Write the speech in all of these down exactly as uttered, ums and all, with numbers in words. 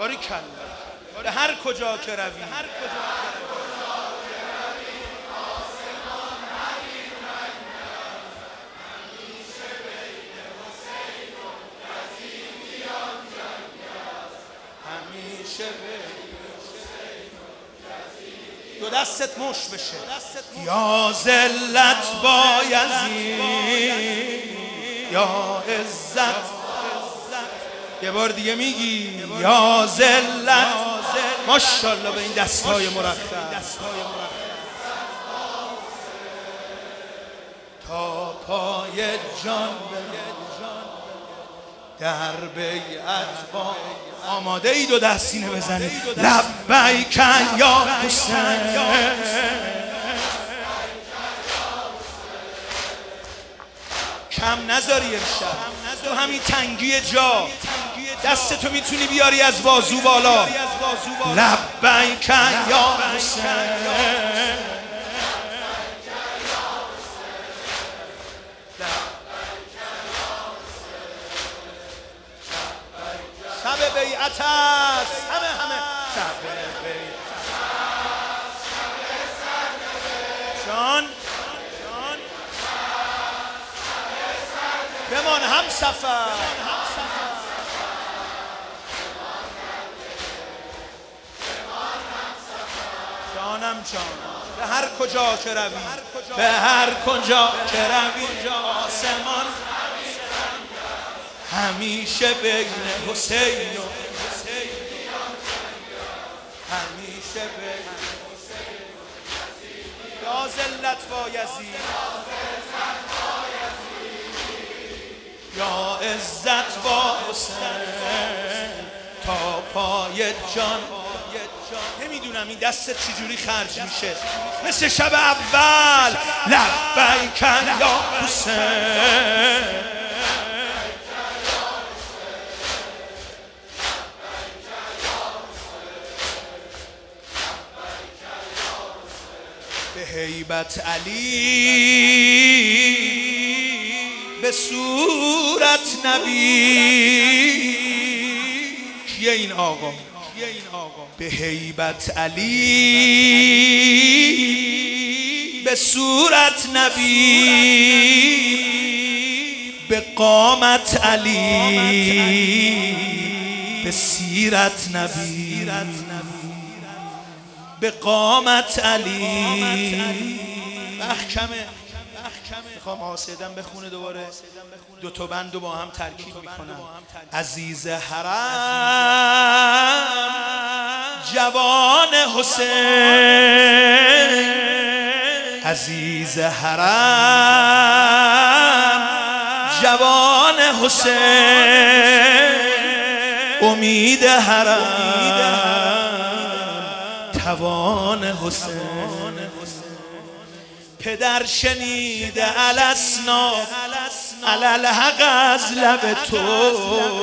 باریکلا. به هر کجا که روی همیشه دو دستت مش بشه. یا ذلت با یزید یا عزت. یه بار دیگه میگی یا ذلت. ماشاءالله به این دستهای مرتب تا پای جان در بیعت با. آماده ای دو دست سینه بزنی لبیک یا حسین. کم نذاری امشب تو همین تنگی جا دستتو میتونی بیاری از بازو بالا. لبیک یا حسین. شب بیعت است همه همه شب بیعت جان جان بمان هم سفر. جانم جانم به هر کجا که روی به هر کجا که روی آسمان همیشه بین حسین و همیشه بین یا ذلت با یزید یا عزت با حسین تا پای جان. نمیدونم این دستت چجوری خرج میشه مثل شب اول. لبیک یا حسین. به هیبت علی به صورت نبی. کیه این آقا؟ به هیبت علی به صورت نبی به قامت علی به سیرت نبی به قامت علی. محکمه میخوام حاسدم بخونه دوباره دو تا بندو با هم ترکیب میکنم. عزیز حرم جوان حسین. عزیز حرم جوان حسین. امید حرم توان حسین. پدر شنیده الاسنا الالحق از لب تو.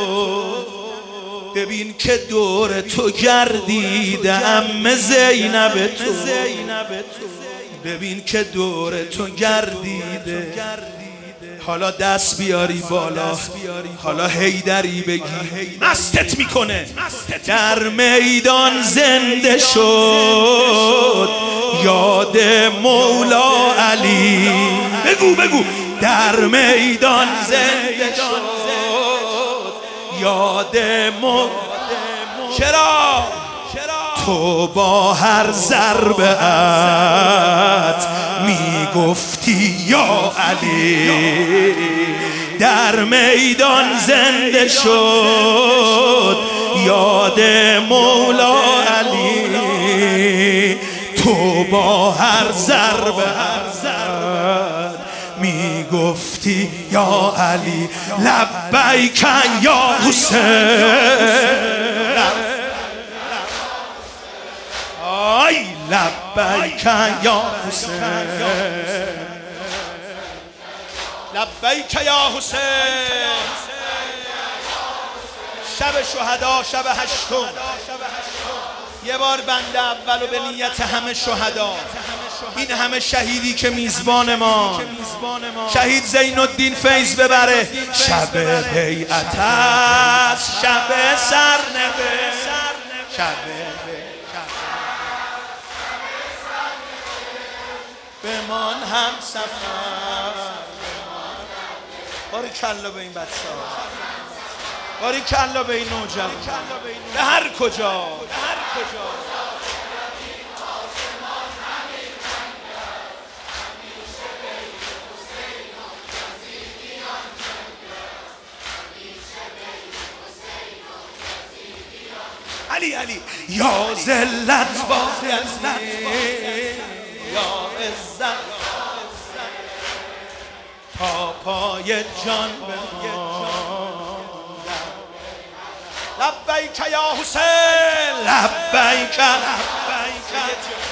ببین که دور تو گردیده عمه زینب تو. ببین که دور تو گردیده. حالا دست بیاری بالا حالا حیدری بگی مستت میکنه. در میدان زنده شد یاد مولا علی. بگو بگو در میدان زنده شد یاد مولا. چرا؟ تو با هر ضربت میگفتی یا علی. در میدان زنده شد یاد مولا علی. تو با هر ضربت میگفتی یا علی. لبیک یا حسین. آی لبیک یا حسین. لبیک یا حسین. شب شهدا شب هشتم یه بار بنده اولو به نیت همه شهدا این همه شهیدی که میزبان ما شهید زین الدین فیض ببره. شب بیعت است شب سرنوشت کرده بمان هم سفر. باری کلا به این بچه ها، باری کلا به این نوجوان، به هر کجا علی علی یا ذلت با عزت یا عزت تا پای جان بمان. لبیک یا حسین لبیک لبیک